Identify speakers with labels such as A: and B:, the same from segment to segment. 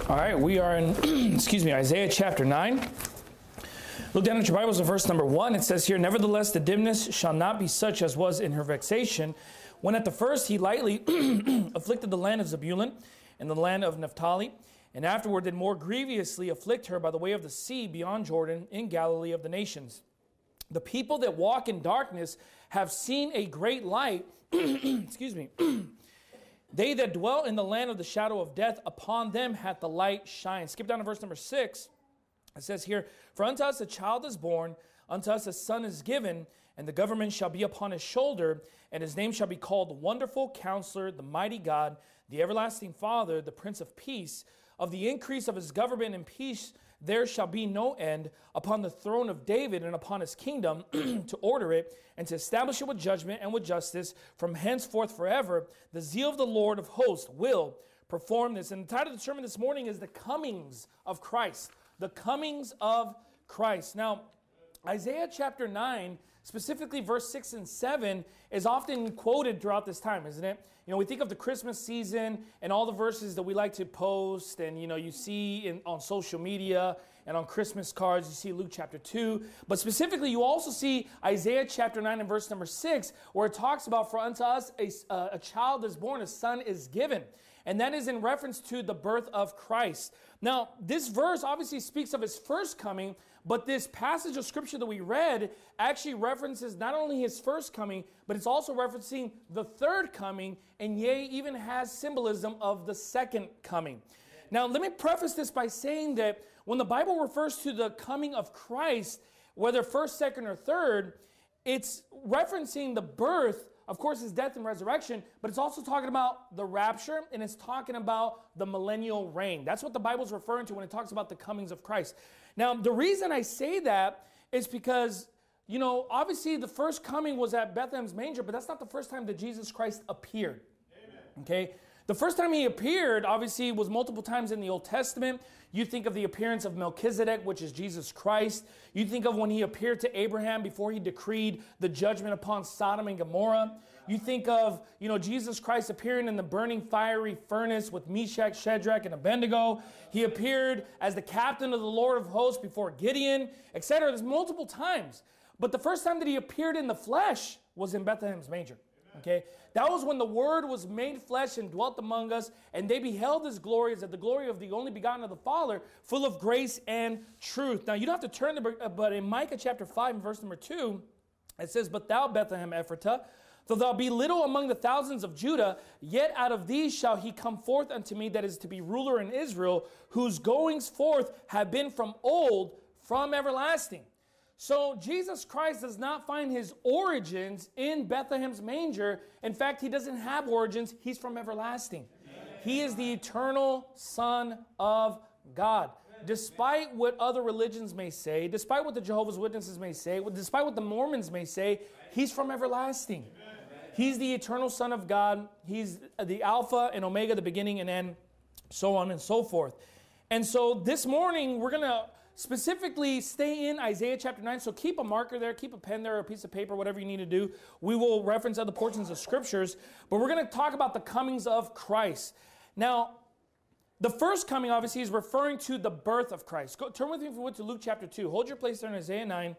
A: All right, we are in, Isaiah chapter 9. Look down at your Bibles at verse number 1. It says here, "Nevertheless, the dimness shall not be such as was in her vexation, when at the first he lightly afflicted the land of Zebulun and the land of Naphtali, and afterward did more grievously afflict her by the way of the sea beyond Jordan in Galilee of the nations. The people that walk in darkness have seen a great light." Excuse me. "They that dwell in the land of the shadow of death, upon them hath the light shined." Skip down to verse number 6. It says here, "For unto us a child is born, unto us a son is given, and the government shall be upon his shoulder, and his name shall be called Wonderful Counselor, the Mighty God, the Everlasting Father, the Prince of Peace. Of the increase of his government and peace there shall be no end, upon the throne of David and upon his kingdom, to order it and to establish it with judgment and with justice from henceforth forever. The zeal of the Lord of hosts will perform this." And the title of the sermon this morning is "The Comings of Christ." The comings of Christ. Now, Isaiah chapter 9, specifically verse 6 and 7, is often quoted throughout this time, isn't it? You know, we think of the Christmas season and all the verses that we like to post, and, you know, you see on social media and on Christmas cards, you see Luke chapter 2. But specifically, you also see Isaiah chapter 9 and verse number 6, where it talks about, "For unto us a child is born, a son is given." And that is in reference to the birth of Christ. Now, this verse obviously speaks of his first coming, but this passage of scripture that we read actually references not only his first coming, but it's also referencing the third coming, and yea, even has symbolism of the second coming. Now, let me preface this by saying that when the Bible refers to the coming of Christ, whether first, second, or third, it's referencing the birth, of course, his death and resurrection, but it's also talking about the rapture, and it's talking about the millennial reign. That's what the Bible's referring to when it talks about the comings of Christ. Now, the reason I say that is because, you know, obviously the first coming was at Bethlehem's manger, but that's not the first time that Jesus Christ appeared. Amen. Okay? The first time he appeared, obviously, was multiple times in the Old Testament. You think of the appearance of Melchizedek, which is Jesus Christ. You think of when he appeared to Abraham before he decreed the judgment upon Sodom and Gomorrah. You think of, you know, Jesus Christ appearing in the burning fiery furnace with Meshach, Shadrach, and Abednego. He appeared as the captain of the Lord of hosts before Gideon, etc. There's multiple times. But the first time that he appeared in the flesh was in Bethlehem's manger. Okay, that was when the Word was made flesh and dwelt among us, and they beheld his glory as the glory of the only begotten of the Father, full of grace and truth. Now, you don't have to turn to, but in Micah chapter 5 and verse number 2, it says, "But thou, Bethlehem Ephratah, though thou be little among the thousands of Judah, yet out of these shall he come forth unto me that is to be ruler in Israel, whose goings forth have been from old, from everlasting." So Jesus Christ does not find his origins in Bethlehem's manger. In fact, he doesn't have origins. He's from everlasting. Amen. He is the eternal Son of God. Amen. Despite what other religions may say, despite what the Jehovah's Witnesses may say, despite what the Mormons may say, he's from everlasting. Amen. He's the eternal Son of God. He's the Alpha and Omega, the beginning and end, so on and so forth. And so this morning, we're going to specifically stay in Isaiah chapter 9. So keep a marker there, keep a pen there, or a piece of paper, whatever you need to do. We will reference other portions of scriptures, but we're going to talk about the comings of Christ. Now, the first coming, obviously, is referring to the birth of Christ. Turn with me, if you would, to Luke chapter 2. Hold your place there in Isaiah 9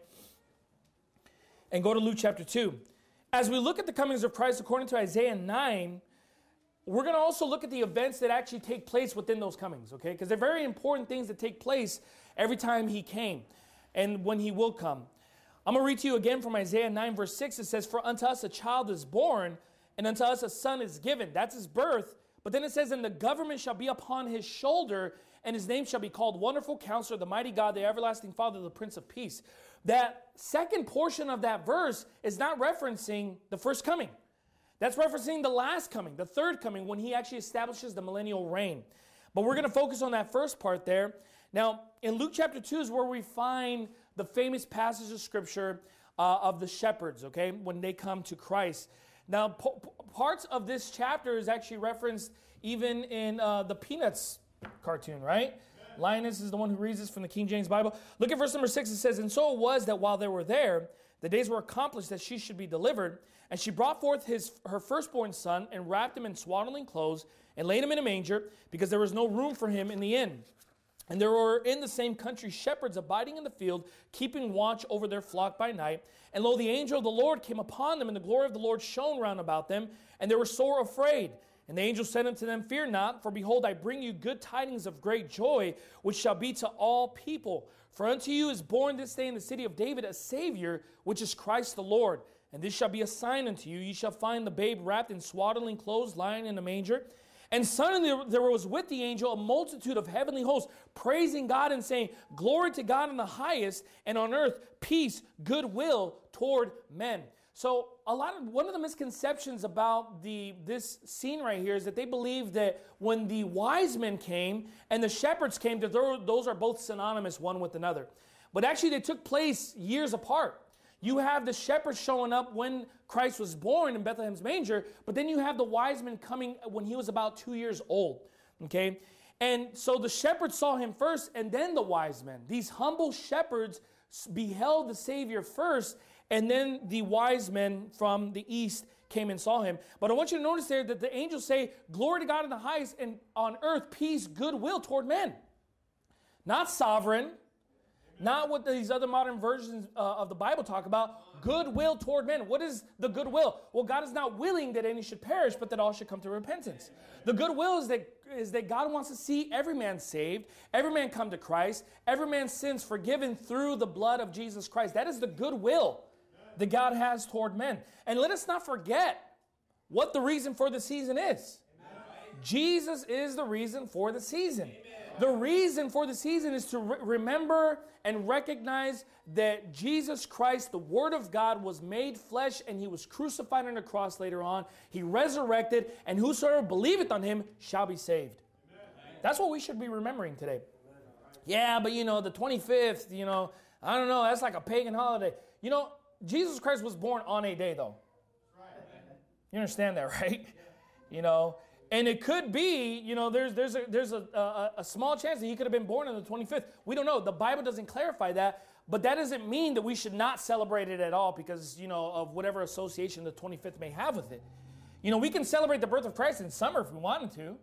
A: and go to Luke chapter 2. As we look at the comings of Christ according to Isaiah 9, we're going to also look at the events that actually take place within those comings, okay? Because they're very important things that take place every time he came and when he will come. I'm going to read to you again from Isaiah 9 verse 6. It says, "For unto us a child is born, and unto us a son is given." That's his birth. But then it says, "And the government shall be upon his shoulder, and his name shall be called Wonderful Counselor, the Mighty God, the Everlasting Father, the Prince of Peace." That second portion of that verse is not referencing the first coming. That's referencing the last coming, the third coming, when he actually establishes the millennial reign. But we're going to focus on that first part there. Now, in Luke chapter 2 is where we find the famous passage of scripture of the shepherds, okay, when they come to Christ. Now, parts of this chapter is actually referenced even in the Peanuts cartoon, right? Linus is the one who reads this from the King James Bible. Look at verse number 6. It says, "And so it was that while they were there, The days were accomplished that she should be delivered. And she brought forth her firstborn son and wrapped him in swaddling clothes and laid him in a manger because there was no room for him in the inn. And there were in the same country shepherds abiding in the field, keeping watch over their flock by night. And lo, the angel of the Lord came upon them, and the glory of the Lord shone round about them, and they were sore afraid. And the angel said unto them, Fear not, for behold, I bring you good tidings of great joy, which shall be to all people. For unto you is born this day in the city of David a Savior, which is Christ the Lord. And this shall be a sign unto you. Ye shall find the babe wrapped in swaddling clothes, lying in a manger. And suddenly there was with the angel a multitude of heavenly hosts, praising God and saying, Glory to God in the highest, and on earth peace, goodwill toward men. So one of the misconceptions about this scene right here is that they believe that when the wise men came and the shepherds came, that those are both synonymous one with another. But actually they took place years apart. You have the shepherds showing up when Christ was born in Bethlehem's manger, but then you have the wise men coming when he was about 2 years old. Okay? And so the shepherds saw him first, and then the wise men. These humble shepherds beheld the Savior first, and then the wise men from the east came and saw him. But I want you to notice there that the angels say, Glory to God in the highest, and on earth peace, goodwill toward men. Not sovereign. Not what these other modern versions of the Bible talk about. Goodwill toward men. What is the goodwill? Well, God is not willing that any should perish, but that all should come to repentance. The goodwill is that God wants to see every man saved, every man come to Christ, every man's sins forgiven through the blood of Jesus Christ. That is the goodwill that God has toward men. And let us not forget what the reason for the season is. Jesus is the reason for the season. Amen. The reason for the season is to remember and recognize that Jesus Christ, the Word of God, was made flesh, and he was crucified on the cross later on. He resurrected, and whosoever believeth on him shall be saved. Amen. That's what we should be remembering today. Yeah, but the 25th, I don't know, that's like a pagan holiday. Jesus Christ was born on a day, though. You understand that, right? And it could be, there's a small chance that he could have been born on the 25th. We don't know. The Bible doesn't clarify that, but that doesn't mean that we should not celebrate it at all because, of whatever association the 25th may have with it. We can celebrate the birth of Christ in summer if we wanted to,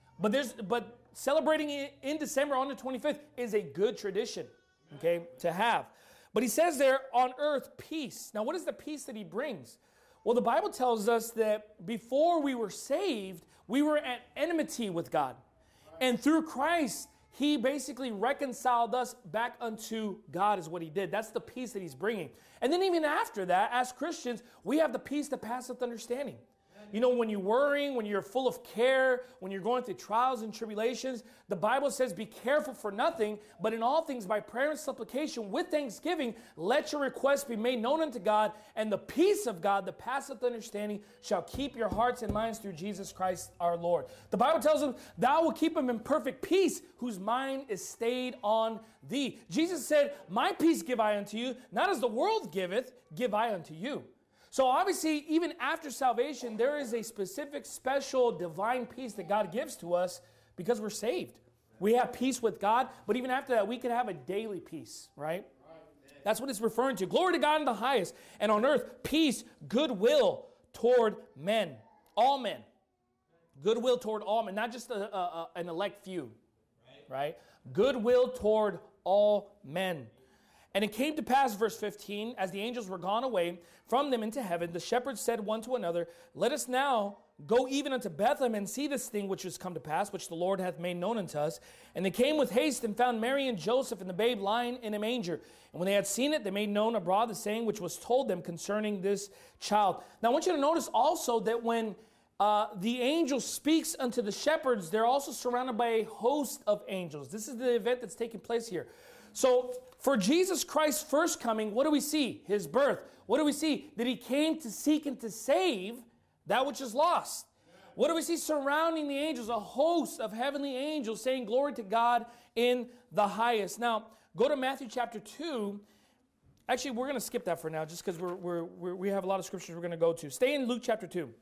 A: but celebrating it in December on the 25th is a good tradition, okay, to have. But he says there, on earth, peace. Now, what is the peace that he brings? Well, the Bible tells us that before we were saved, we were at enmity with God. And through Christ, he basically reconciled us back unto God is what he did. That's the peace that he's bringing. And then even after that, as Christians, we have the peace that passeth understanding. When you're worrying, when you're full of care, when you're going through trials and tribulations, the Bible says, be careful for nothing, but in all things by prayer and supplication with thanksgiving, let your requests be made known unto God, and the peace of God that passeth understanding shall keep your hearts and minds through Jesus Christ our Lord. The Bible tells them, thou will keep him in perfect peace, whose mind is stayed on thee. Jesus said, my peace give I unto you, not as the world giveth, give I unto you. So obviously, even after salvation, there is a specific, special, divine peace that God gives to us because we're saved. We have peace with God, but even after that, we can have a daily peace, right? That's what it's referring to. Glory to God in the highest, and on earth, peace, goodwill toward men. All men. Goodwill toward all men, not just an elect few, right? Goodwill toward all men. And it came to pass, verse 15, as the angels were gone away from them into heaven, the shepherds said one to another, let us now go even unto Bethlehem and see this thing which is come to pass, which the Lord hath made known unto us. And they came with haste and found Mary and Joseph and the babe lying in a manger. And when they had seen it, they made known abroad the saying which was told them concerning this child. Now I want you to notice also that when the angel speaks unto the shepherds, they're also surrounded by a host of angels. This is the event that's taking place here. So for Jesus Christ's first coming, what do we see? His birth. What do we see? That he came to seek and to save that which is lost. What do we see surrounding the angels? A host of heavenly angels saying glory to God in the highest. Now, go to Matthew chapter 2. Actually, we're going to skip that for now just because we have a lot of scriptures we're going to go to. Stay in Luke chapter 2.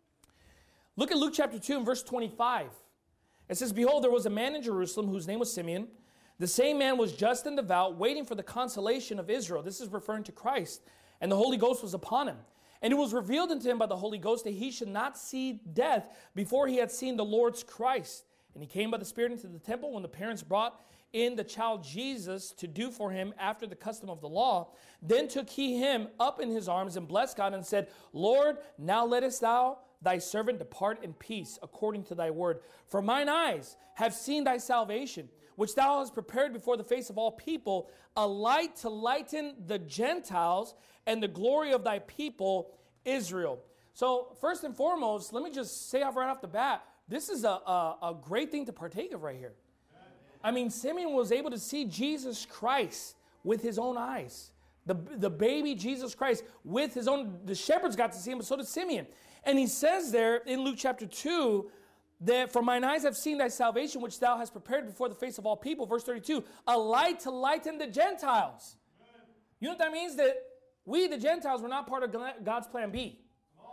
A: Look at Luke chapter 2 and verse 25. It says, behold, there was a man in Jerusalem whose name was Simeon. The same man was just and devout, waiting for the consolation of Israel. This is referring to Christ. and the Holy Ghost was upon him. And it was revealed unto him by the Holy Ghost that he should not see death before he had seen the Lord's Christ. And he came by the Spirit into the temple when the parents brought in the child Jesus to do for him after the custom of the law. Then took he him up in his arms and blessed God and said, Lord, now lettest thou thy servant depart in peace according to thy word. For mine eyes have seen thy salvation, which thou hast prepared before the face of all people, a light to lighten the Gentiles and the glory of thy people, Israel. So first and foremost, let me just say right off the bat, this is a great thing to partake of right here. I mean, Simeon was able to see Jesus Christ with his own eyes. The baby Jesus Christ with his own, the shepherds got to see him, but so did Simeon. And he says there in Luke chapter 2, that for mine eyes have seen thy salvation, which thou hast prepared before the face of all people. Verse 32, a light to lighten the Gentiles. You know what that means? That we, the Gentiles, were not part of God's plan B.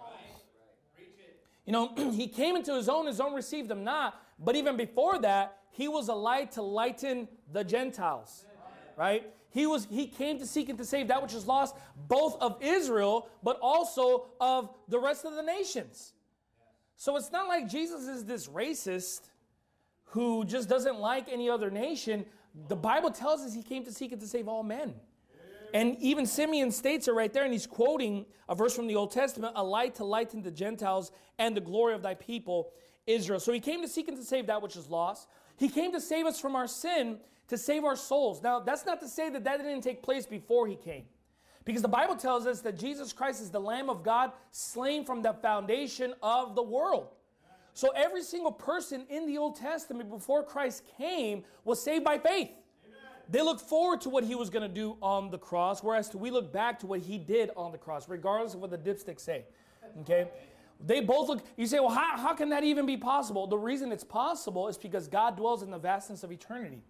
A: You know, he came into his own received him not. But even before that, he was a light to lighten the Gentiles. Right? He came to seek and to save that which is lost, both of Israel, but also of the rest of the nations. So it's not like Jesus is this racist who just doesn't like any other nation. The Bible tells us he came to seek and to save all men. And even Simeon states it right there, and he's quoting a verse from the Old Testament, a light to lighten the Gentiles and the glory of thy people, Israel. So he came to seek and to save that which is lost. He came to save us from our sin, to save our souls. Now, that's not to say that didn't take place before he came. Because the Bible tells us that Jesus Christ is the Lamb of God slain from the foundation of the world. So every single person in the Old Testament before Christ came was saved by faith. They looked forward to what he was going to do on the cross, whereas we look back to what he did on the cross, regardless of what the dipsticks say. Okay? They both look, you say, well, how can that even be possible? The reason it's possible is because God dwells in the vastness of eternity.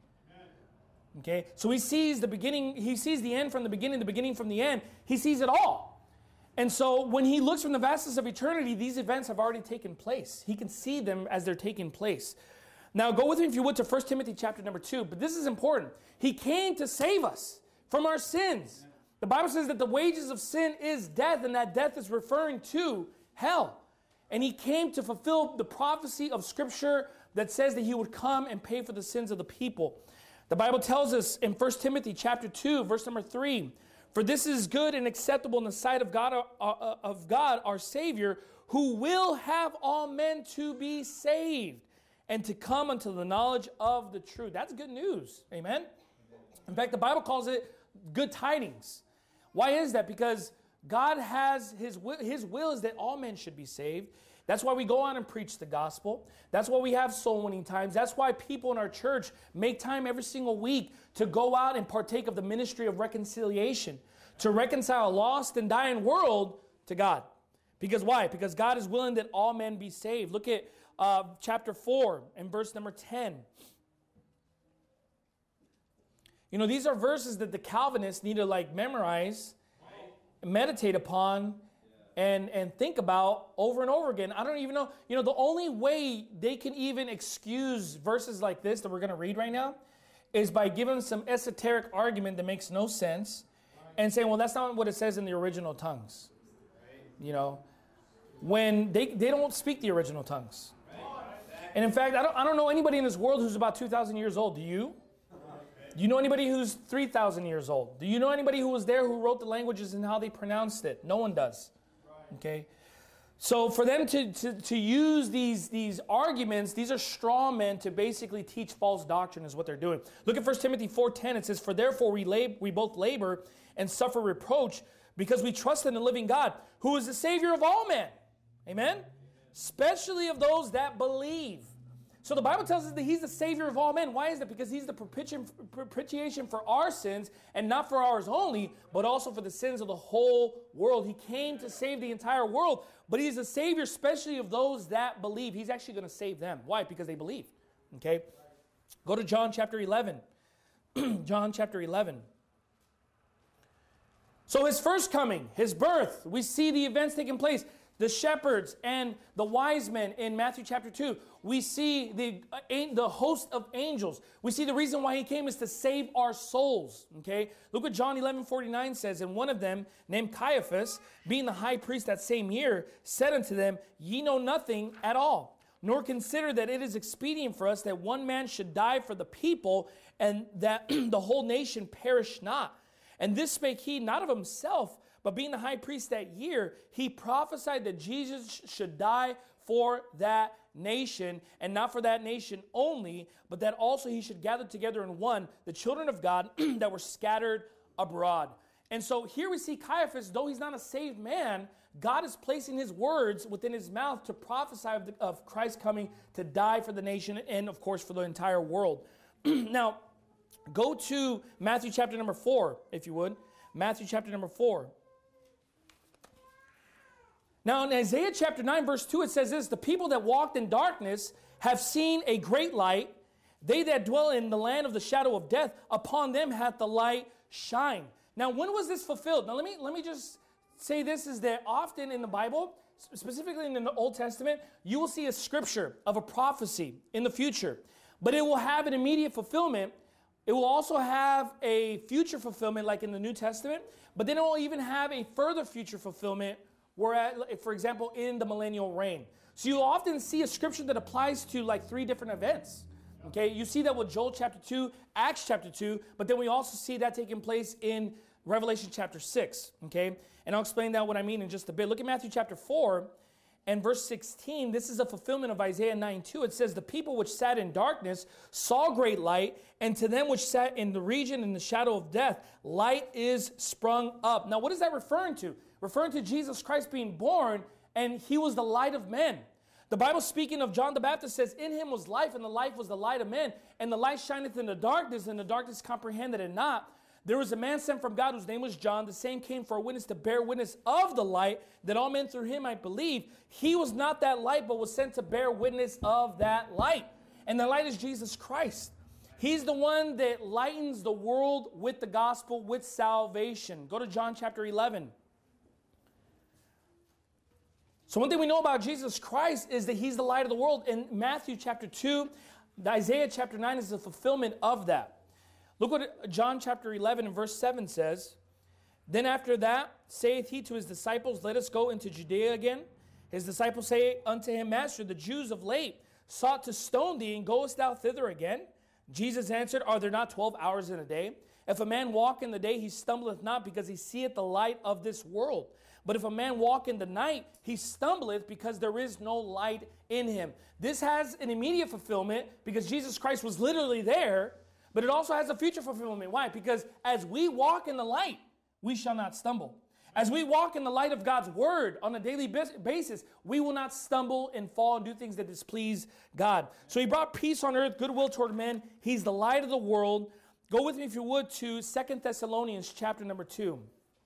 A: Okay, so he sees the beginning, he sees the end from the beginning from the end. He sees it all. And so when he looks from the vastness of eternity, these events have already taken place. He can see them as they're taking place. Now go with me, if you would, to 1 Timothy chapter number 2. But this is important. He came to save us from our sins. The Bible says that the wages of sin is death, and that death is referring to hell. And he came to fulfill the prophecy of Scripture that says that he would come and pay for the sins of the people. The Bible tells us in 1 Timothy chapter 2, verse number 3, for this is good and acceptable in the sight of God, our Savior, who will have all men to be saved and to come unto the knowledge of the truth. That's good news. Amen? In fact, the Bible calls it good tidings. Why is that? Because God has his will is that all men should be saved. That's why we go out and preach the gospel. That's why we have soul winning times. That's why people in our church make time every single week to go out and partake of the ministry of reconciliation, to reconcile a lost and dying world to God. Because why? Because God is willing that all men be saved. Look at chapter 4 and verse number 10. You know, these are verses that the Calvinists need to memorize, meditate upon, and think about over and over again. I don't even know. You know, the only way they can even excuse verses like this that we're going to read right now is by giving some esoteric argument that makes no sense and saying, well, that's not what it says in the original tongues. You know, when they don't speak the original tongues. And in fact, I don't know anybody in this world who's about 2,000 years old. Do you? Do you know anybody who's 3,000 years old? Do you know anybody who was there who wrote the languages and how they pronounced it? No one does. Okay? So for them to use these arguments, these are straw men to basically teach false doctrine is what they're doing. Look at 1 Timothy 4:10. It says, for therefore we both labor and suffer reproach because we trust in the living God, who is the Savior of all men. Amen? Especially of those that believe. So the Bible tells us that he's the Savior of all men. Why is that? Because he's the propitiation for our sins, and not for ours only, but also for the sins of the whole world. He came to save the entire world, but he's the Savior especially of those that believe. He's actually going to save them. Why? Because they believe. Okay? Go to John chapter 11. John chapter 11. So his first coming, his birth, we see the events taking place. the shepherds and the wise men in Matthew chapter 2. We see the host of angels. We see the reason why he came is to save our souls. Okay? Look what John 11:49 says. And one of them, named Caiaphas, being the high priest that same year, said unto them, Ye know nothing at all, nor consider that it is expedient for us that one man should die for the people, and that the whole nation perish not. And this spake he not of himself, but being the high priest that year, he prophesied that Jesus should die for that nation, and not for that nation only, but that also he should gather together in one the children of God that were scattered abroad. And so here we see Caiaphas, though he's not a saved man, God is placing his words within his mouth to prophesy of Christ coming to die for the nation and, of course, for the entire world. Now, go to Matthew chapter number 4, if you would. Matthew chapter number 4. Now, in Isaiah chapter 9, verse 2, it says this, The people that walked in darkness have seen a great light. They that dwell in the land of the shadow of death, upon them hath the light shine. Now, when was this fulfilled? Now, let me just say this, is that often in the Bible, specifically in the Old Testament, you will see a scripture of a prophecy in the future. But it will have an immediate fulfillment. It will also have a future fulfillment like in the New Testament. But then it will even have a further future fulfillment, whereas, for example, in the millennial reign. So you'll often see a scripture that applies to like 3 different events. Okay, you see that with Joel chapter 2, Acts chapter 2, but then we also see that taking place in Revelation chapter 6. Okay, and I'll explain that what I mean in just a bit. Look at Matthew chapter 4 and verse 16. This is a fulfillment of Isaiah 9:2. It says, The people which sat in darkness saw great light, and to them which sat in the region in the shadow of death, light is sprung up. Now, what is that referring to? Referring to Jesus Christ being born, and he was the light of men. The Bible, speaking of John the Baptist, says, In him was life, and the life was the light of men. And the light shineth in the darkness, and the darkness comprehended it not. There was a man sent from God whose name was John. The same came for a witness to bear witness of the light, that all men through him might believe. He was not that light, but was sent to bear witness of that light. And the light is Jesus Christ. He's the one that lightens the world with the gospel, with salvation. Go to John chapter 11. So one thing we know about Jesus Christ is that he's the light of the world. In Matthew chapter 2, Isaiah chapter 9 is the fulfillment of that. Look what John chapter 11 and verse 7 says. Then after that saith he to his disciples, Let us go into Judea again. His disciples say unto him, Master, the Jews of late sought to stone thee, and goest thou thither again? Jesus answered, Are there not 12 hours in a day? If a man walk in the day, he stumbleth not, because he seeth the light of this world. But if a man walk in the night, he stumbleth, because there is no light in him. This has an immediate fulfillment, because Jesus Christ was literally there, but it also has a future fulfillment. Why? Because as we walk in the light, we shall not stumble. As we walk in the light of God's word on a daily basis, we will not stumble and fall and do things that displease God. So he brought peace on earth, goodwill toward men. He's the light of the world. Go with me, if you would, to 2 Thessalonians chapter number 2.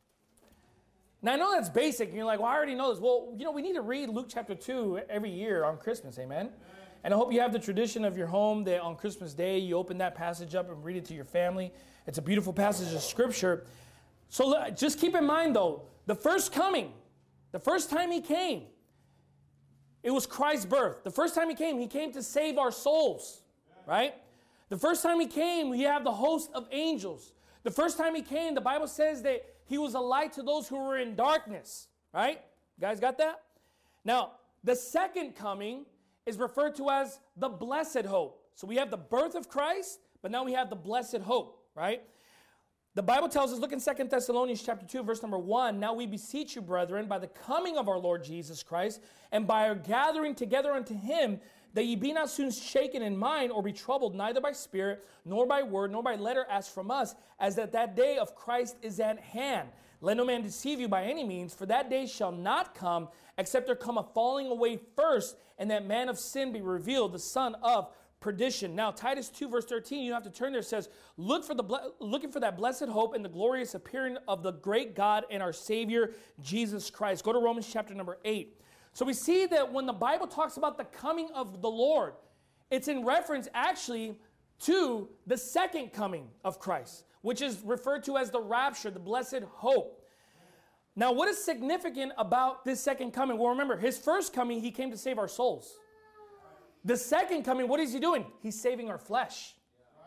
A: Now, I know that's basic, and you're like, well, I already know this. Well, we need to read Luke chapter 2 every year on Christmas, amen? And I hope you have the tradition of your home that on Christmas Day, you open that passage up and read it to your family. It's a beautiful passage of Scripture. So just keep in mind, though, the first coming, the first time he came, it was Christ's birth. The first time he came to save our souls, right? The first time he came, we have the host of angels. The first time he came, the Bible says that he was a light to those who were in darkness, right? You guys got that? Now, the second coming is referred to as the blessed hope. So we have the birth of Christ, but now we have the blessed hope, right? The Bible tells us, look in 2 Thessalonians chapter 2, verse number 1, Now we beseech you, brethren, by the coming of our Lord Jesus Christ, and by our gathering together unto him, that ye be not soon shaken in mind, or be troubled, neither by spirit, nor by word, nor by letter, as from us, as that day of Christ is at hand. Let no man deceive you by any means, for that day shall not come, except there come a falling away first, and that man of sin be revealed, the son of perdition. Now, Titus 2, verse 13, you don't have to turn there, says, looking for that blessed hope and the glorious appearing of the great God and our Savior, Jesus Christ. Go to Romans chapter number 8. So we see that when the Bible talks about the coming of the Lord, it's in reference actually to the second coming of Christ, which is referred to as the rapture, the blessed hope. Now, what is significant about this second coming? Well, remember, his first coming, he came to save our souls. The second coming, what is he doing? He's saving our flesh.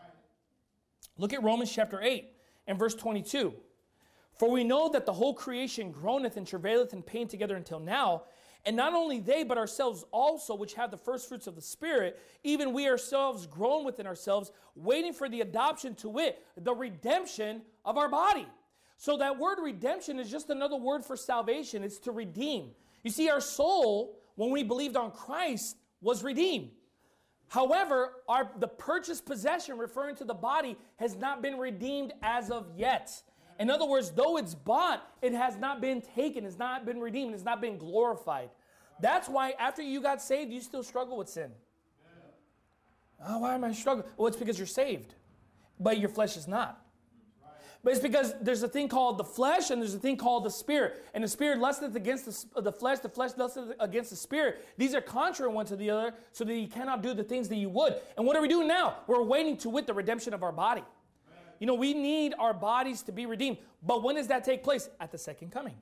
A: Look at Romans chapter 8 and verse 22. For we know that the whole creation groaneth and travaileth in pain together until now. And not only they, but ourselves also, which have the first fruits of the Spirit, even we ourselves groan within ourselves, waiting for the adoption, to wit, the redemption of our body. So that word redemption is just another word for salvation. It's to redeem. You see, our soul, when we believed on Christ, was redeemed. However, the purchased possession, referring to the body, has not been redeemed as of yet. In other words, though it's bought, it has not been taken, it's not been redeemed, it's not been glorified. That's why after you got saved, you still struggle with sin. Oh, why am I struggling? Well, it's because you're saved, but your flesh is not. But it's because there's a thing called the flesh and there's a thing called the spirit. And the spirit lusteth against the flesh lusteth against the spirit. These are contrary one to the other, so that you cannot do the things that you would. And what are we doing now? We're waiting to wit the redemption of our body. You know, we need our bodies to be redeemed. But when does that take place? At the second coming.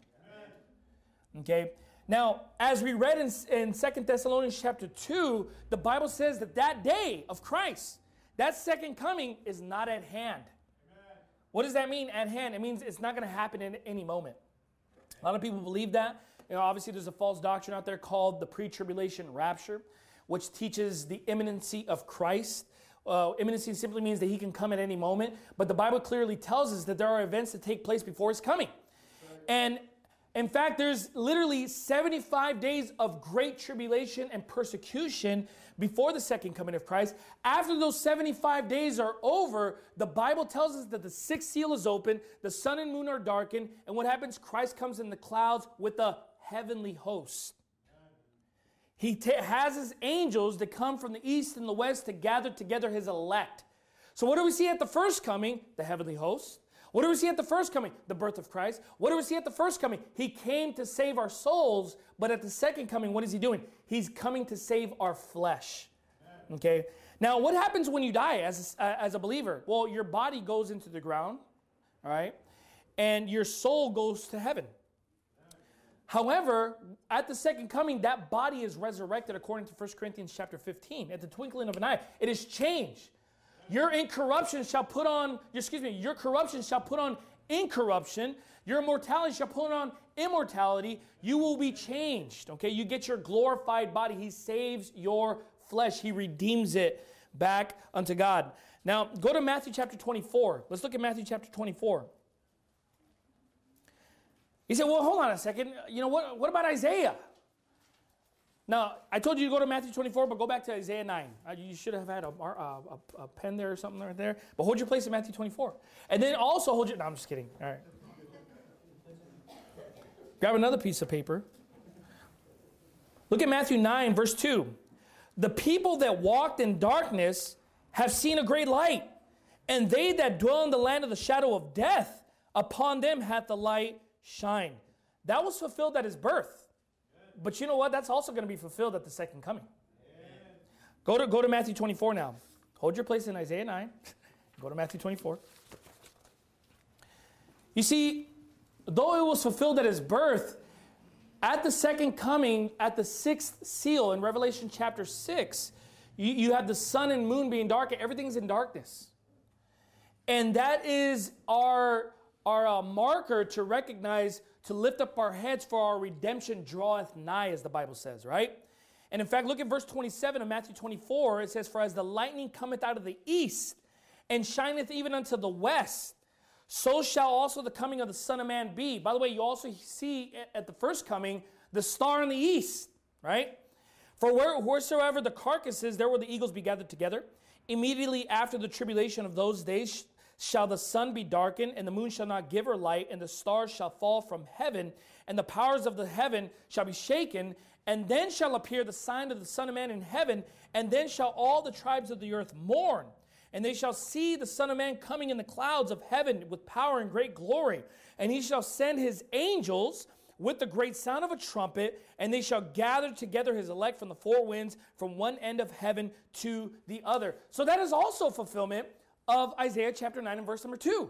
A: Okay. Now, as we read in 2 Thessalonians chapter 2, the Bible says that day of Christ, that second coming is not at hand. What does that mean, at hand? It means it's not going to happen in any moment. A lot of people believe that. You know, obviously, there's a false doctrine out there called the pre-tribulation rapture, which teaches the imminency of Christ. Imminency simply means that he can come at any moment. But the Bible clearly tells us that there are events that take place before his coming. And in fact, there's literally 75 days of great tribulation and persecution before the second coming of Christ. After those 75 days are over, the Bible tells us that the sixth seal is open, the sun and moon are darkened, and what happens? Christ comes in the clouds with a heavenly host. He has his angels that come from the east and the west to gather together his elect. So what do we see at the first coming? The heavenly host. What do we see at the first coming? The birth of Christ. What do we see at the first coming? He came to save our souls, but at the second coming, what is he doing? He's coming to save our flesh. Okay? Now, what happens when you die as a believer? Well, your body goes into the ground, all right? And your soul goes to heaven. However, at the second coming, that body is resurrected according to 1 Corinthians chapter 15. At the twinkling of an eye, it is changed. Your corruption shall put on incorruption. Your immortality shall put on immortality. You will be changed. Okay, you get your glorified body. He saves your flesh. He redeems it back unto God. Now, go to Matthew chapter 24. Let's look at Matthew chapter 24. He said, well, hold on a second. You know, what about Isaiah? Now, I told you to go to Matthew 24, but go back to Isaiah 9. You should have had a pen there or something right there. But hold your place in Matthew 24. And then also hold your... No, I'm just kidding. All right. Grab another piece of paper. Look at Matthew 9, verse 2. The people that walked in darkness have seen a great light. And they that dwell in the land of the shadow of death, upon them hath the light shine. That was fulfilled at his birth. But you know what? That's also going to be fulfilled at the second coming. Go to Matthew 24 now. Hold your place in Isaiah 9. Go to Matthew 24. You see, though it was fulfilled at his birth, at the second coming, at the sixth seal in Revelation chapter 6, you have the sun and moon being dark, and everything's in darkness. And that is our marker to recognize, to lift up our heads, for our redemption draweth nigh, as the Bible says, right? And in fact, look at verse 27 of Matthew 24. It says, for as the lightning cometh out of the east, and shineth even unto the west, so shall also the coming of the Son of Man be. By the way, you also see at the first coming, the star in the east, right? For wheresoever the carcass is, there will the eagles be gathered together. Immediately after the tribulation of those days shall the sun be darkened, and the moon shall not give her light, and the stars shall fall from heaven, and the powers of the heaven shall be shaken. And then shall appear the sign of the Son of Man in heaven, and then shall all the tribes of the earth mourn. And they shall see the Son of Man coming in the clouds of heaven with power and great glory. And he shall send his angels with the great sound of a trumpet, and they shall gather together his elect from the four winds, from one end of heaven to the other. So that is also fulfillment of Isaiah chapter 9 and verse number 2.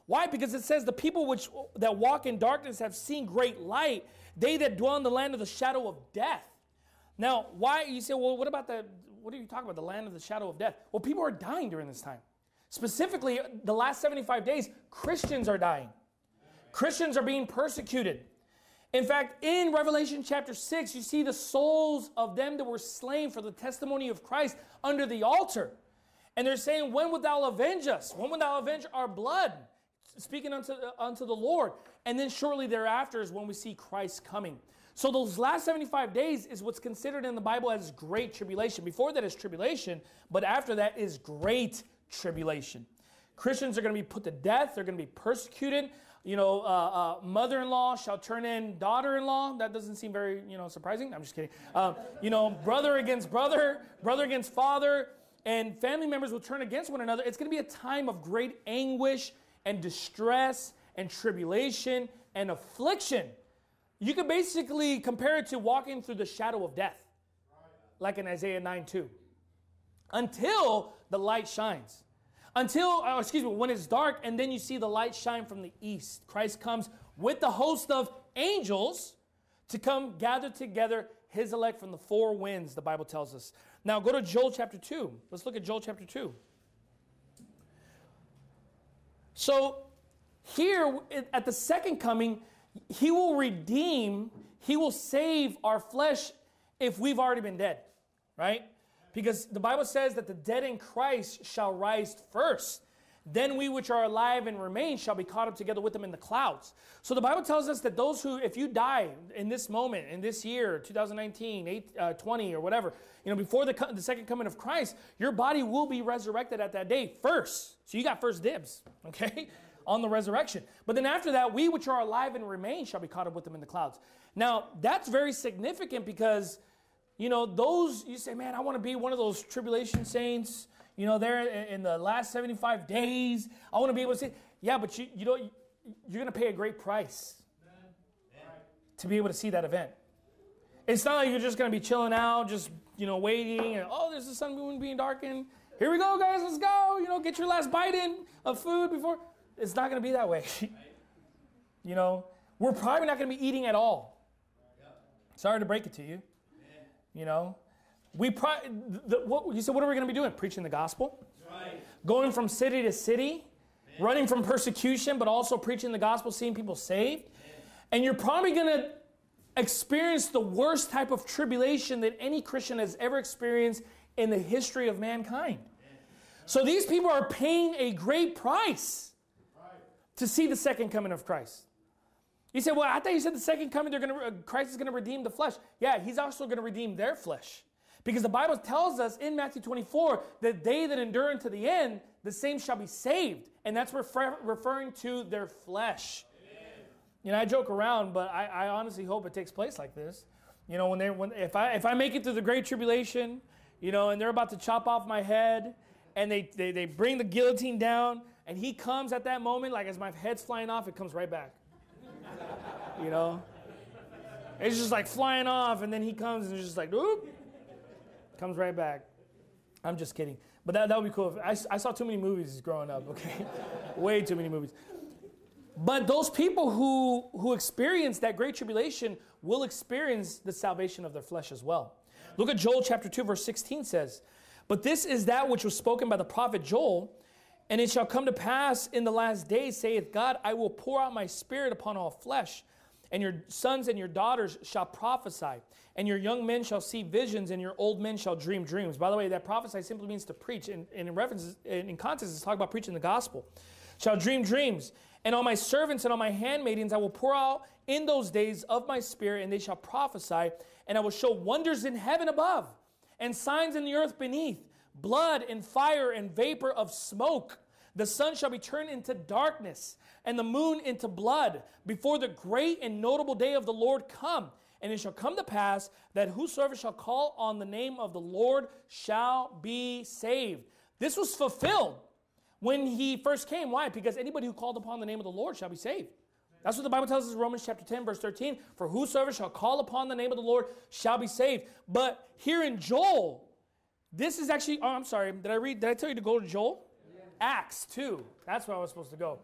A: Why? Because it says the people that walk in darkness have seen great light. They that dwell in the land of the shadow of death. Now, why? You say, well, what are you talking about, the land of the shadow of death? Well, people are dying during this time. Specifically, the last 75 days, Christians are dying. Christians are being persecuted. In fact, in Revelation chapter 6, you see the souls of them that were slain for the testimony of Christ under the altar. And they're saying, when wilt thou avenge us? When wilt thou avenge our blood? Speaking unto the Lord. And then shortly thereafter is when we see Christ coming. So those last 75 days is what's considered in the Bible as great tribulation. Before that is tribulation, but after that is great tribulation. Christians are going to be put to death. They're going to be persecuted. Mother-in-law shall turn in daughter-in-law. That doesn't seem very, surprising. I'm just kidding. Brother against brother, brother against father, and family members will turn against one another. It's going to be a time of great anguish and distress and tribulation and affliction. You could basically compare it to walking through the shadow of death, like in Isaiah 9:2, until the light shines. When it's dark, and then you see the light shine from the east. Christ comes with the host of angels to come gather together his elect from the four winds, the Bible tells us. Now go to Joel chapter 2. Let's look at Joel chapter 2. So here at the second coming, he will redeem, he will save our flesh if we've already been dead, right? Because the Bible says that the dead in Christ shall rise first. Then we which are alive and remain shall be caught up together with them in the clouds. So the Bible tells us that those who, if you die in this moment, in this year, 2019, 20 or whatever, before the second coming of Christ, your body will be resurrected at that day first. So you got first dibs, okay, on the resurrection. But then after that, we which are alive and remain shall be caught up with them in the clouds. Now, that's very significant because those, you say, man, I want to be one of those tribulation saints, there in the last 75 days. I want to be able to say, yeah, but you're going to pay a great price to be able to see that event. It's not like you're just going to be chilling out, just, waiting, and, there's the sun, moon being darkened. Here we go, guys, let's go. Get your last bite in of food before. It's not going to be that way. We're probably not going to be eating at all. Sorry to break it to you. What are we going to be doing? Preaching the gospel? Right. Going from city to city, running from persecution, but also preaching the gospel, seeing people saved. And you're probably going to experience the worst type of tribulation that any Christian has ever experienced in the history of mankind. So these people are paying a great price to see the second coming of Christ. You say, well, I thought you said the second coming, Christ is going to redeem the flesh. Yeah, he's also going to redeem their flesh. Because the Bible tells us in Matthew 24 that they that endure unto the end, the same shall be saved. And that's referring to their flesh. Amen. I joke around, but I honestly hope it takes place like this. If I make it through the great tribulation, and they're about to chop off my head, and they bring the guillotine down, and he comes at that moment, like as my head's flying off, it comes right back. It's just like flying off, and then he comes and it's just like, oop, comes right back. I'm just kidding. But that would be cool. I saw too many movies growing up, okay? Way too many movies. But those people who experience that great tribulation will experience the salvation of their flesh as well. Look at Joel chapter 2, verse 16 says, but this is that which was spoken by the prophet Joel, and it shall come to pass in the last days, saith God, I will pour out my spirit upon all flesh, and your sons and your daughters shall prophesy, and your young men shall see visions, and your old men shall dream dreams. By the way, that prophesy simply means to preach, and in reference, in context, it's talking about preaching the gospel. Shall dream dreams, and on my servants and on my handmaidens I will pour out in those days of my spirit, and they shall prophesy, and I will show wonders in heaven above, and signs in the earth beneath, blood and fire and vapor of smoke. The sun shall be turned into darkness, and the moon into blood, before the great and notable day of the Lord come. And it shall come to pass that whosoever shall call on the name of the Lord shall be saved. This was fulfilled when he first came. Why? Because anybody who called upon the name of the Lord shall be saved. That's what the Bible tells us in Romans chapter 10, verse 13. For whosoever shall call upon the name of the Lord shall be saved. But here in Joel, this is actually, I'm sorry, did I tell you to go to Joel? Yeah. Acts 2. That's where I was supposed to go.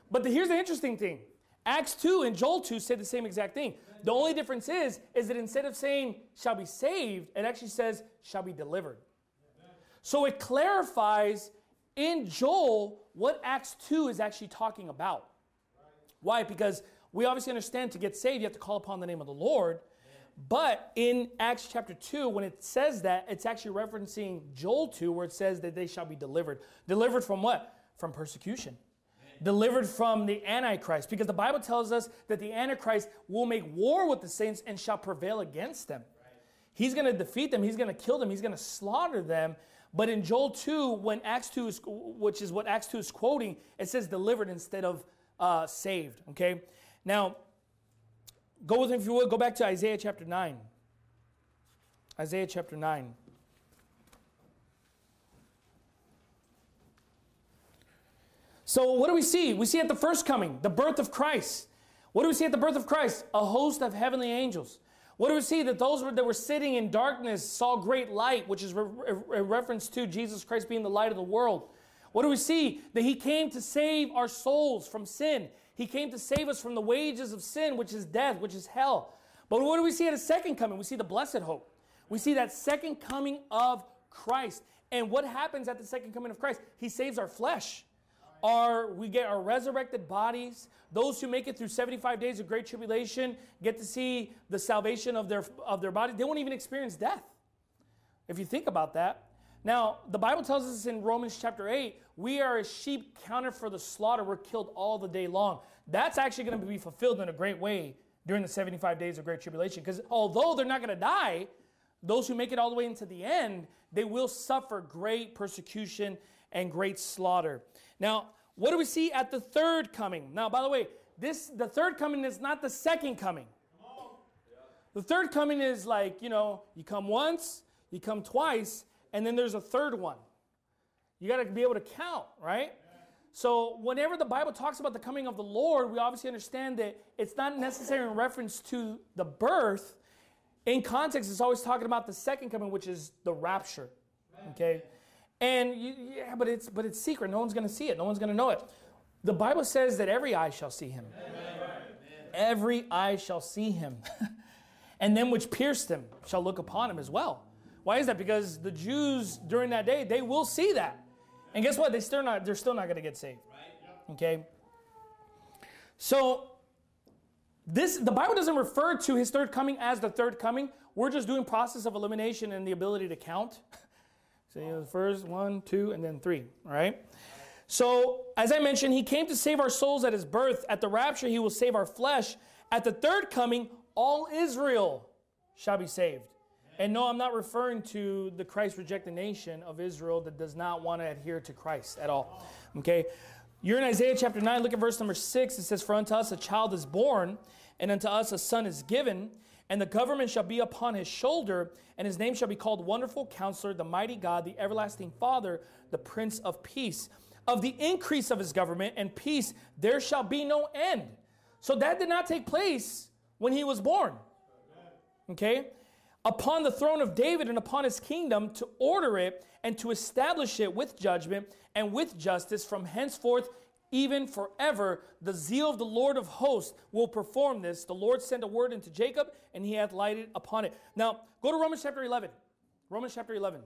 A: But here's the interesting thing. Acts 2 and Joel 2 say the same exact thing. The only difference is that instead of saying shall be saved, it actually says shall be delivered. So it clarifies in Joel what Acts 2 is actually talking about. Why? Because we obviously understand to get saved, you have to call upon the name of the Lord. But in Acts chapter 2, when it says that, it's actually referencing Joel 2, where it says that they shall be delivered. Delivered from what? From persecution. Delivered from the Antichrist. Because the Bible tells us that the Antichrist will make war with the saints and shall prevail against them. He's going to defeat them. He's going to kill them. He's going to slaughter them. But in Joel 2, when Acts 2 is, which is what Acts 2 is quoting, it says delivered instead of saved. Okay? Now, go with me if you would. Go back to Isaiah chapter 9. Isaiah chapter 9. So what do we see? We see at the first coming, the birth of Christ. What do we see at the birth of Christ? A host of heavenly angels. What do we see? That those that were sitting in darkness saw great light, which is a reference to Jesus Christ being the light of the world. What do we see? That he came to save our souls from sin. He came to save us from the wages of sin, which is death, which is hell. But what do we see at his second coming? We see the blessed hope. We see that second coming of Christ. And what happens at the second coming of Christ? He saves our flesh. We get our resurrected bodies. Those who make it through 75 days of great tribulation get to see the salvation of their body. They won't even experience death, if you think about that. Now, the Bible tells us in Romans chapter 8, we are as sheep counted for the slaughter. We're killed all the day long. That's actually going to be fulfilled in a great way during the 75 days of great tribulation. Because although they're not going to die, those who make it all the way into the end, they will suffer great persecution and great slaughter. Now, what do we see at the third coming? Now, by the way, the third coming is not the second coming. The third coming is like, you come once, you come twice, and then there's a third one. You got to be able to count, right? So whenever the Bible talks about the coming of the Lord, we obviously understand that it's not necessarily in reference to the birth. In context, it's always talking about the second coming, which is the rapture. Okay? And but it's secret. No one's going to see it. No one's going to know it. The Bible says that every eye shall see him. Amen. Every eye shall see him. And them which pierced him shall look upon him as well. Why is that? Because the Jews during that day, they will see that. And guess what? They're still not going to get saved. Okay? So the Bible doesn't refer to his third coming as the third coming. We're just doing process of elimination and the ability to count. So the first 1, 2, and then 3. All right? So, as I mentioned, he came to save our souls at his birth. At the rapture, he will save our flesh. At the third coming, all Israel shall be saved. And no, I'm not referring to the Christ-rejecting nation of Israel that does not want to adhere to Christ at all. Okay? You're in Isaiah chapter 9. Look at verse number 6. It says, For unto us a child is born, and unto us a son is given, and the government shall be upon his shoulder, and his name shall be called Wonderful Counselor, the Mighty God, the Everlasting Father, the Prince of Peace. Of the increase of his government and peace, there shall be no end. So that did not take place when he was born. Okay? Upon the throne of David and upon his kingdom, to order it and to establish it with judgment and with justice from henceforth even forever. The zeal of the Lord of hosts will perform this. The Lord sent a word into Jacob, and he hath lighted upon it. Now, go to Romans chapter 11. Romans chapter 11.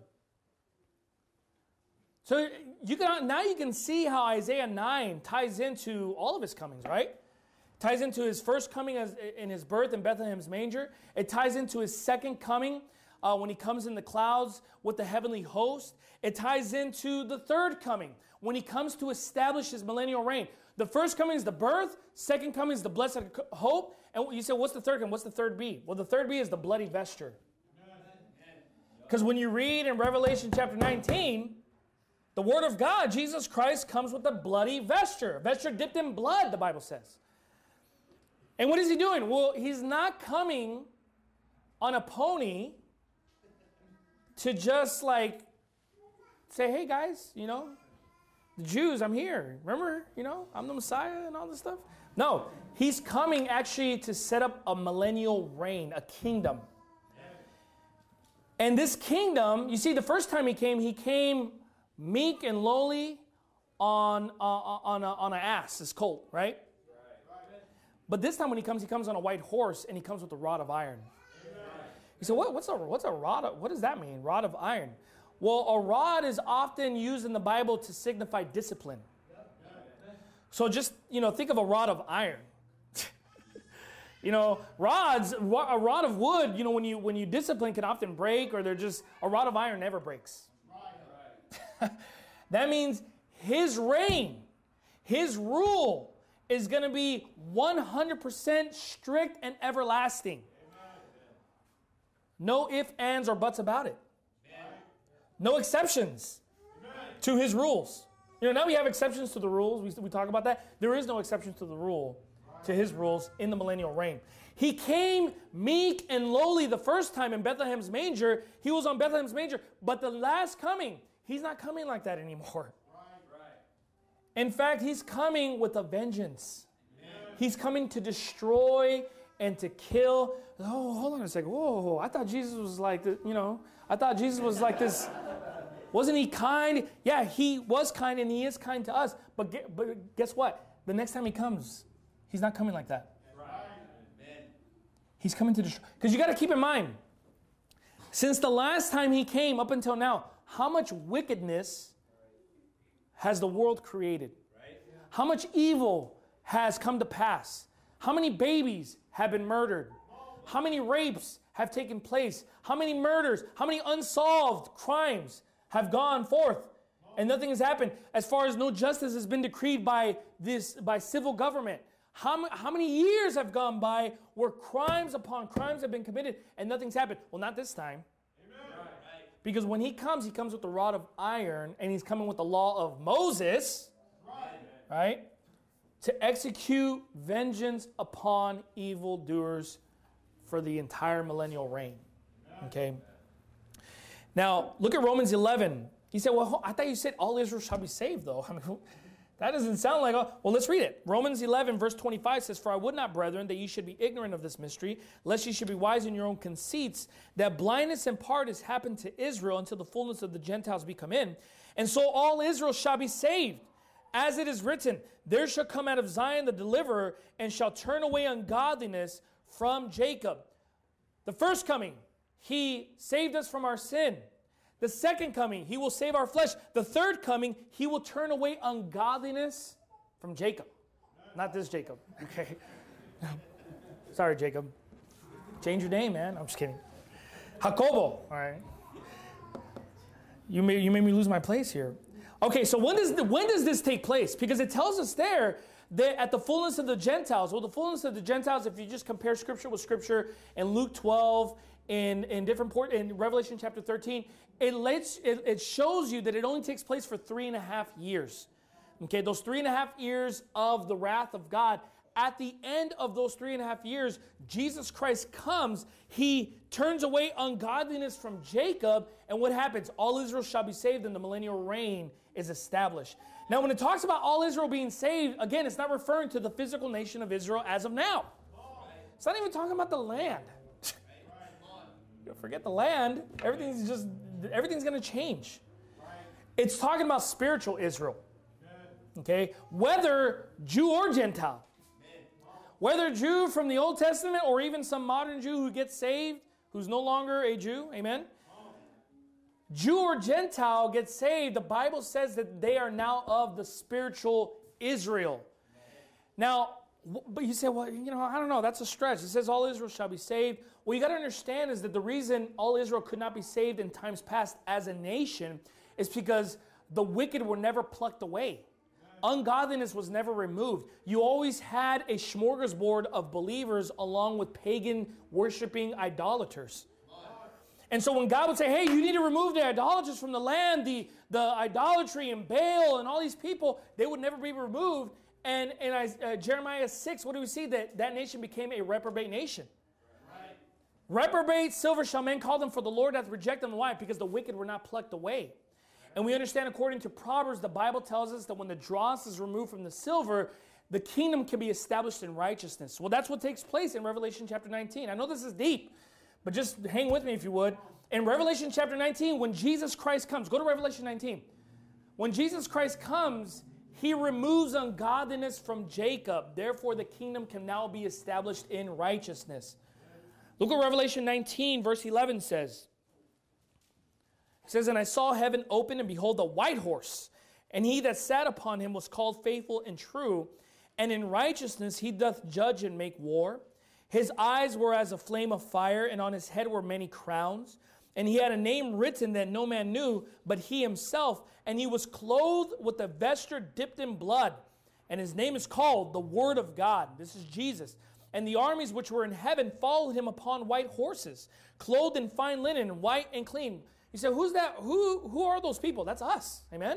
A: So you can see how Isaiah 9 ties into all of his comings, right? Ties into his first coming in his birth in Bethlehem's manger. It ties into his second coming when he comes in the clouds with the heavenly host. It ties into the third coming when he comes to establish his millennial reign. The first coming is the birth. Second coming is the blessed hope. And you say, what's the third coming? What's the third B? Well, the third B is the bloody vesture. Because when you read in Revelation chapter 19, the Word of God, Jesus Christ, comes with a bloody vesture. A vesture dipped in blood, the Bible says. And what is he doing? Well, he's not coming on a pony to just like say, hey guys, the Jews, I'm here. Remember, I'm the Messiah and all this stuff. No, he's coming actually to set up a millennial reign, a kingdom. And this kingdom, you see, the first time he came meek and lowly on an ass, his colt, right? But this time when he comes on a white horse, and he comes with a rod of iron. You say, what's a rod? What does that mean? Rod of iron. Well, a rod is often used in the Bible to signify discipline. So just, think of a rod of iron. A rod of wood, when you discipline can often break, or a rod of iron never breaks. That means his reign, his rule is going to be 100% strict and everlasting. No ifs, ands, or buts about it. No exceptions to his rules. Now we have exceptions to the rules. We talk about that. There is no exception to the rule, to his rules in the millennial reign. He came meek and lowly the first time in Bethlehem's manger. He was on Bethlehem's manger. But the last coming, he's not coming like that anymore. In fact, he's coming with a vengeance. He's coming to destroy and to kill. Oh, hold on a second. Whoa, I thought Jesus was like this, I thought Jesus was like this. Wasn't he kind? Yeah, he was kind, and he is kind to us. But guess what? The next time he comes, he's not coming like that. He's coming to destroy. Because you got to keep in mind, since the last time he came up until now, how much wickedness has the world created? How much evil has come to pass? How many babies have been murdered? How many rapes have taken place? How many murders? How many unsolved crimes have gone forth? And nothing has happened. As far as no justice has been decreed by civil government. How many years have gone by where crimes upon crimes have been committed and nothing's happened? Well, not this time. Amen. Because when he comes with the rod of iron, and he's coming with the law of Moses, right? To execute vengeance upon evildoers for the entire millennial reign. Okay? Now, look at Romans 11. He said, well, I thought you said all Israel shall be saved, though. I mean, that doesn't sound like, well, let's read it. Romans 11, verse 25 says, for I would not, brethren, that ye should be ignorant of this mystery, lest ye should be wise in your own conceits, that blindness in part has happened to Israel until the fullness of the Gentiles be come in. And so all Israel shall be saved. As it is written, there shall come out of Zion the deliverer, and shall turn away ungodliness from Jacob. The first coming, he saved us from our sin. The second coming, he will save our flesh. The third coming, he will turn away ungodliness from Jacob. Not this Jacob, okay? Sorry, Jacob. Change your name, man. I'm just kidding. Jacobo, all right? You made me lose my place here. Okay, so when does this take place? Because it tells us there that at the fullness of the Gentiles, well, the fullness of the Gentiles, if you just compare Scripture with Scripture, in Luke 12, in Revelation chapter 13, it shows you that it only takes place for 3.5 years. Okay, those 3.5 years of the wrath of God. At the end of those 3.5 years, Jesus Christ comes. He turns away ungodliness from Jacob. And what happens? All Israel shall be saved, and the millennial reign is established. Now, when it talks about all Israel being saved, again, it's not referring to the physical nation of Israel as of now. It's not even talking about the land. Forget the land. Everything's going to change. It's talking about spiritual Israel. Okay? Whether Jew or Gentile. Whether Jew from the Old Testament or even some modern Jew who gets saved, who's no longer a Jew, amen? Jew or Gentile gets saved, the Bible says that they are now of the spiritual Israel. Now, but you say, well, I don't know, that's a stretch. It says all Israel shall be saved. What you got to understand is that the reason all Israel could not be saved in times past as a nation is because the wicked were never plucked away. Ungodliness was never removed. You always had a smorgasbord of believers along with pagan worshiping idolaters. And so when God would say, hey, you need to remove the idolaters from the land, the idolatry and Baal and all these people, they would never be removed. And in Jeremiah 6, what do we see? That nation became a reprobate nation. Right. Reprobate, silver shall men call them, for the Lord hath rejected them. Why? Because the wicked were not plucked away. And we understand, according to Proverbs, the Bible tells us that when the dross is removed from the silver, the kingdom can be established in righteousness. Well, that's what takes place in Revelation chapter 19. I know this is deep, but just hang with me if you would. In Revelation chapter 19, when Jesus Christ comes, go to Revelation 19. When Jesus Christ comes, He removes ungodliness from Jacob. Therefore, the kingdom can now be established in righteousness. Look what Revelation 19, verse 11 says. It says, and I saw heaven open, and behold, a white horse. And he that sat upon him was called Faithful and True. And in righteousness he doth judge and make war. His eyes were as a flame of fire, and on his head were many crowns. And he had a name written that no man knew, but he himself. And he was clothed with a vesture dipped in blood. And his name is called the Word of God. This is Jesus. And the armies which were in heaven followed him upon white horses, clothed in fine linen, white and clean. You say, who's that? Who are those people? That's us. Amen?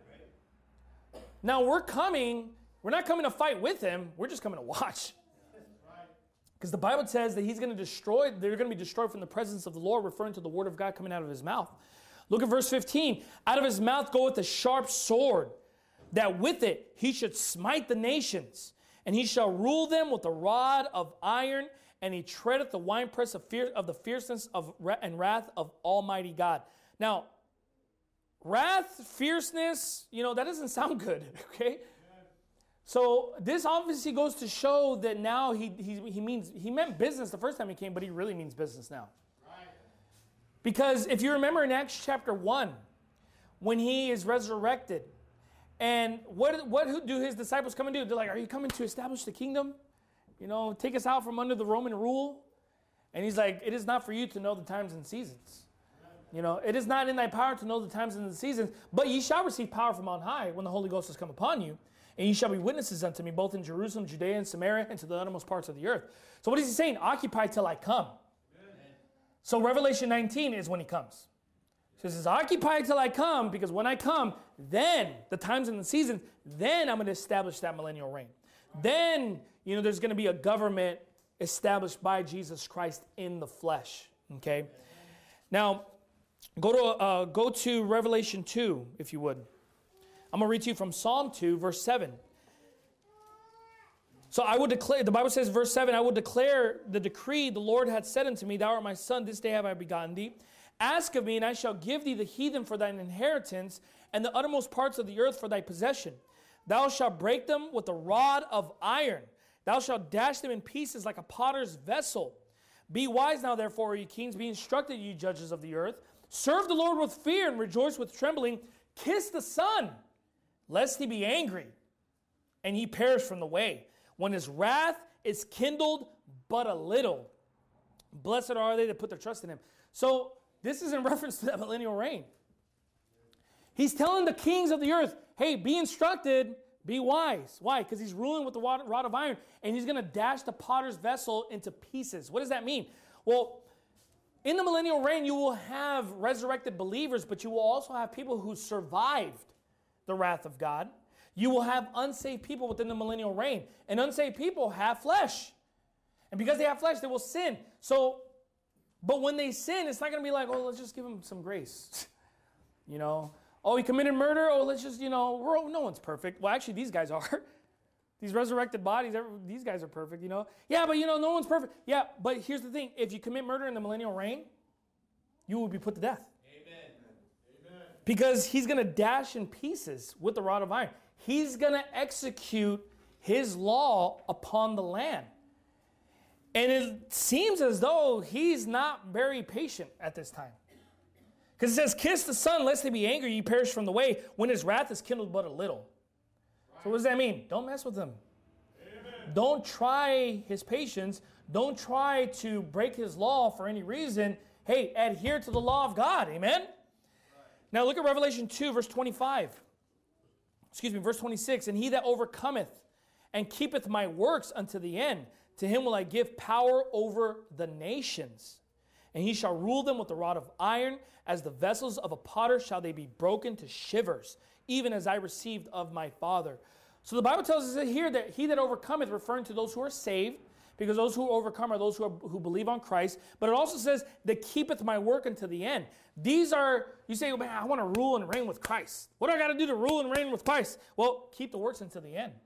A: Now we're not coming to fight with him. We're just coming to watch. Because the Bible says that they're going to be destroyed from the presence of the Lord, referring to the word of God coming out of his mouth. Look at verse 15. Out of his mouth goeth a sharp sword, that with it he should smite the nations. And he shall rule them with a rod of iron, and he treadeth the winepress of the fierceness and wrath of Almighty God. Now, wrath, fierceness, that doesn't sound good, okay? So this obviously goes to show that now he meant business the first time he came, but he really means business now. Right. Because if you remember in Acts chapter 1, when he is resurrected, and what do his disciples come and do? They're like, are you coming to establish the kingdom? Take us out from under the Roman rule? And he's like, it is not for you to know the times and seasons. It is not in thy power to know the times and the seasons, but ye shall receive power from on high when the Holy Ghost has come upon you. And ye shall be witnesses unto me, both in Jerusalem, Judea, and Samaria, and to the uttermost parts of the earth. So what is he saying? Occupy till I come. Amen. So Revelation 19 is when he comes. So he says, occupy till I come, because when I come, then, the times and the seasons, then I'm going to establish that millennial reign. Then, there's going to be a government established by Jesus Christ in the flesh. Okay? Now, go to Revelation 2, if you would. I'm going to read to you from Psalm 2, verse 7. So I will declare, the Bible says, verse 7, I will declare the decree the Lord hath said unto me, thou art my son, this day have I begotten thee. Ask of me, and I shall give thee the heathen for thine inheritance, and the uttermost parts of the earth for thy possession. Thou shalt break them with a rod of iron. Thou shalt dash them in pieces like a potter's vessel. Be wise now, therefore, ye kings, be instructed, ye judges of the earth. Serve the Lord with fear, and rejoice with trembling. Kiss the Son, lest he be angry, and ye perish from the way, when his wrath is kindled but a little. Blessed are they that put their trust in him. So this is in reference to that millennial reign. He's telling the kings of the earth, hey, be instructed, be wise. Why? Because he's ruling with the rod of iron, and he's going to dash the potter's vessel into pieces. What does that mean? Well, in the millennial reign, you will have resurrected believers, but you will also have people who survived the wrath of God. You will have unsaved people within the millennial reign. And unsaved people have flesh. And because they have flesh, they will sin. But when they sin, it's not going to be like, oh, let's just give them some grace. Oh, he committed murder? Oh, let's just, no one's perfect. Well, actually, these guys are. These resurrected bodies, these guys are perfect, Yeah, but, no one's perfect. Yeah, but here's the thing. If you commit murder in the millennial reign, you will be put to death. Because he's going to dash in pieces with the rod of iron. He's going to execute his law upon the land. And it seems as though he's not very patient at this time. Because it says, kiss the Son, lest he be angry, ye perish from the way, when his wrath is kindled but a little. So what does that mean? Don't mess with him. Amen. Don't try his patience. Don't try to break his law for any reason. Hey, adhere to the law of God. Amen? Now look at Revelation 2, verse 25. Verse 26. And he that overcometh and keepeth my works unto the end, to him will I give power over the nations. And he shall rule them with the rod of iron. As the vessels of a potter shall they be broken to shivers, even as I received of my Father. So the Bible tells us here that he that overcometh, referring to those who are saved, because those who overcome are those who believe on Christ. But it also says, that keepeth my work unto the end. These are, you say, man, I want to rule and reign with Christ. What do I got to do to rule and reign with Christ? Well, keep the works unto the end.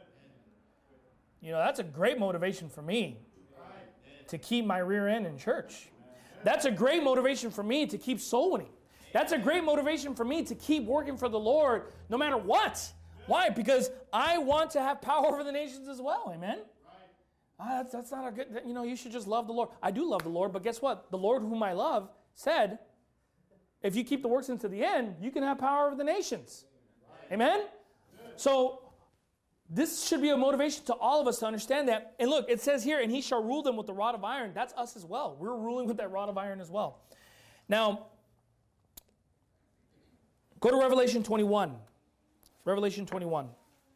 A: That's a great motivation for me to keep my rear end in church. That's a great motivation for me to keep soul winning. That's a great motivation for me to keep working for the Lord no matter what. Why? Because I want to have power over the nations as well. Amen? That's not a good, you should just love the Lord. I do love the Lord, but guess what? The Lord whom I love said, if you keep the works unto the end, you can have power over the nations. Amen? So this should be a motivation to all of us to understand that. And look, it says here, and he shall rule them with the rod of iron. That's us as well. We're ruling with that rod of iron as well. Now, go to Revelation 21. Revelation 21.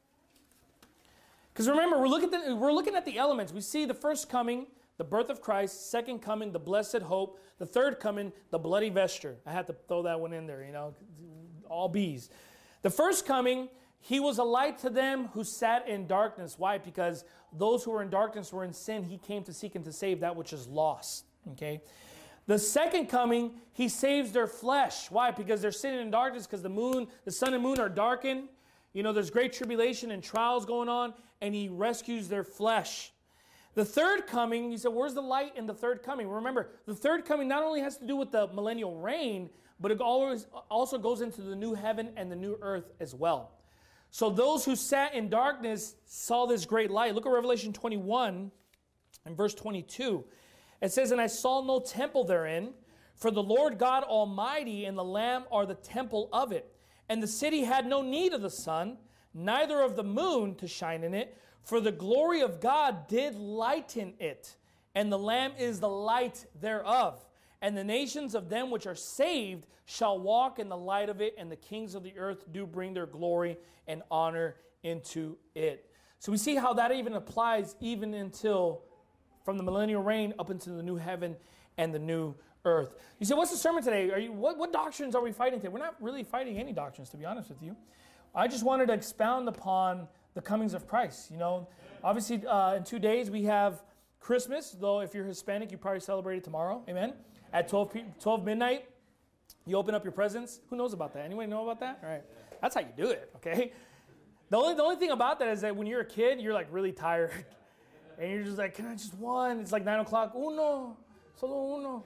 A: Because remember, we're looking at the elements. We see the first coming, the birth of Christ. Second coming, the blessed hope. The third coming, the bloody vesture. I had to throw that one in there, all B's. The first coming, he was a light to them who sat in darkness. Why? Because those who were in darkness were in sin. He came to seek and to save that which is lost. Okay. The second coming, he saves their flesh. Why? Because they're sitting in darkness because the sun and moon are darkened. There's great tribulation and trials going on, and he rescues their flesh. The third coming, you said, where's the light in the third coming? Remember, the third coming not only has to do with the millennial reign, but it also goes into the new heaven and the new earth as well. So those who sat in darkness saw this great light. Look at Revelation 21 and verse 22. It says, and I saw no temple therein, for the Lord God Almighty and the Lamb are the temple of it. And the city had no need of the sun, neither of the moon to shine in it, for the glory of God did lighten it, and the Lamb is the light thereof. And the nations of them which are saved shall walk in the light of it, and the kings of the earth do bring their glory and honor into it. So we see how that even applies even until from the millennial reign up into the new heaven and the new earth. You say, what's the sermon today? What doctrines are we fighting today? We're not really fighting any doctrines, to be honest with you. I just wanted to expound upon the comings of Christ. Obviously in 2 days we have Christmas, though if you're Hispanic, you probably celebrate it tomorrow. Amen? At 12 midnight, you open up your presents. Who knows about that? Anyone know about that? All right. That's how you do it, okay? The only thing about that is that when you're a kid, you're like really tired. And you're just like, can I just one? It's like 9 o'clock. Uno. Solo uno.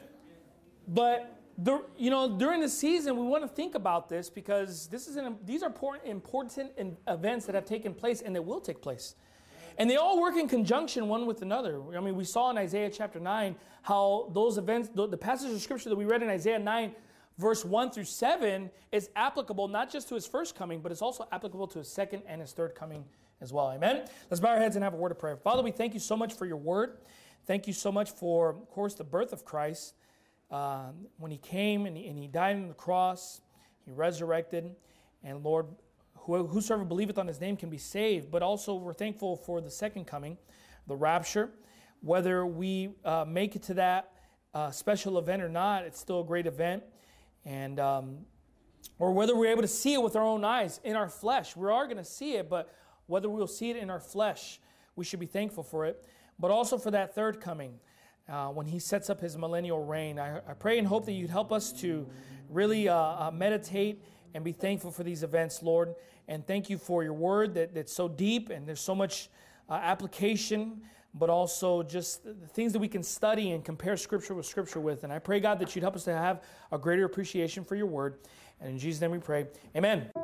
A: But during the season, we want to think about this because these are important events that have taken place and that will take place. And they all work in conjunction one with another. I mean, we saw in Isaiah chapter 9 how those events, the passage of scripture that we read in Isaiah 9, verse 1 through 7, is applicable not just to his first coming, but it's also applicable to his second and his third coming as well. Amen? Let's bow our heads and have a word of prayer. Father, we thank you so much for your word. Thank you so much for, of course, the birth of Christ. When he came and he died on the cross, he resurrected, and Lord, whosoever believeth on his name can be saved. But also we're thankful for the second coming, the rapture. Whether we make it to that special event or not, it's still a great event. And or whether we're able to see it with our own eyes in our flesh. We are going to see it, but whether we'll see it in our flesh, we should be thankful for it. But also for that third coming, when he sets up his millennial reign. I pray and hope that you'd help us to really meditate and be thankful for these events, Lord. And thank you for your word that's so deep and there's so much application, but also just the things that we can study and compare Scripture with Scripture with. And I pray, God, that you'd help us to have a greater appreciation for your word. And in Jesus' name we pray. Amen.